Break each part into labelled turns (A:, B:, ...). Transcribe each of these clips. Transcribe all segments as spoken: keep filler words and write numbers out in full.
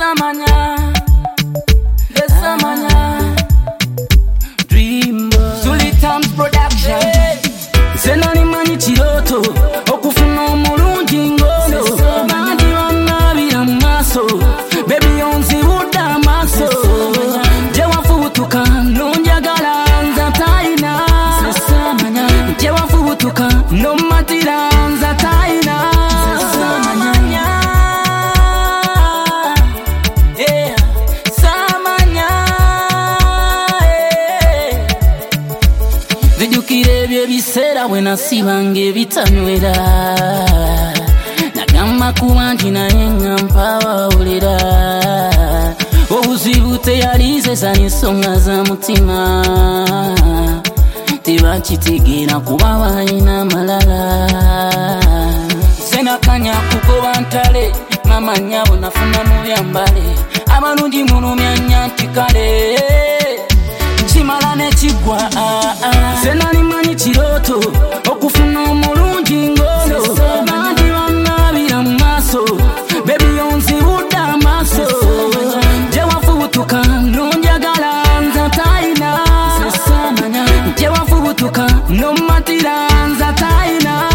A: Desamanya, Desamanya, Dreamboy, Sulitans Production. Zenani mani chiroto, okufuna omulungi ngono. Madi wanabira maso, baby onzi wuda maso. Jewa fubutuka, nonjagala nza taina. Jewa fubutuka, no matira nza taina. Vijukire bisera wena sibange bitanywera. Nagamba kubanji na yenga mpawa ulira. Obuzibu teyalize zanisonga za mutima. Tebakitegeera kuba balina malala. Senakanya kugoba ntale, mama nyabo nafuna mu byambale. Abalungi munumya nyantikale. Chimala ne chigwa ah ah. Zenani mani chiroto, okufuna omulungi ngono. Madi wanabira maso, baby onzi wuda maso. Jewa fubutuka, nonjagala nza taina. Jewa fubutuka, no matira nza taina.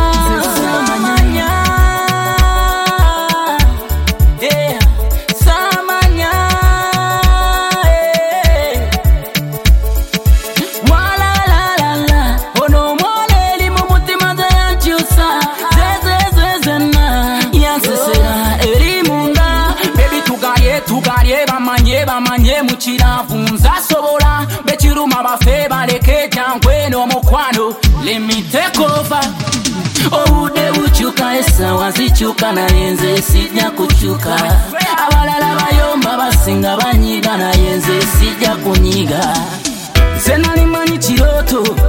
A: Bamanye bamanye muchiravu nzasobola bekiruma bafe baleke jangwe no mukwano. Let me take over. Obude buchuka esawa zichuka na yenze sijja kuchuka. Abalala bayomba basinga banyiga na yenze sijja kunyiga. Zenani mani chiroto,